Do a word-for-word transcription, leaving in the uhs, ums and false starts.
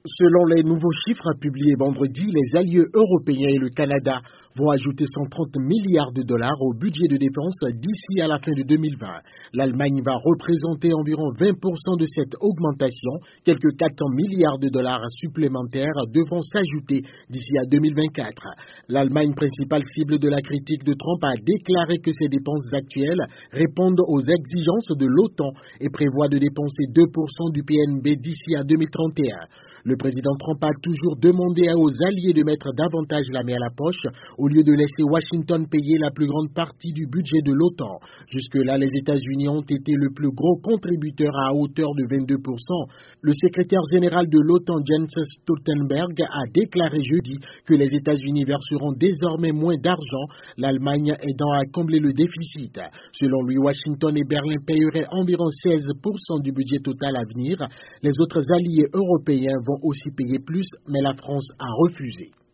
Selon les nouveaux chiffres publiés vendredi, les alliés européens et le Canada vont ajouter cent trente milliards de dollars au budget de défense d'ici à la fin de deux mille vingt. L'Allemagne va représenter environ vingt pour cent de cette augmentation. Quelques quatre cents milliards de dollars supplémentaires devront s'ajouter d'ici à deux mille vingt-quatre. L'Allemagne, principale cible de la critique de Trump, a déclaré que ses dépenses actuelles répondent aux exigences de l'OTAN et prévoit de dépenser deux pour cent du P N B d'ici à deux mille trente et un. Le président Trump a toujours demandé aux alliés de mettre davantage la main à la poche au lieu de laisser Washington payer la plus grande partie du budget de l'OTAN. Jusque-là, les États-Unis ont été le plus gros contributeur à hauteur de vingt-deux pour cent. Le secrétaire général de l'OTAN, Jens Stoltenberg, a déclaré jeudi que les États-Unis verseront désormais moins d'argent, l'Allemagne aidant à combler le déficit. Selon lui, Washington et Berlin paieraient environ seize pour cent du budget total à venir. Les autres alliés européens vont aussi payer plus, mais la France a refusé.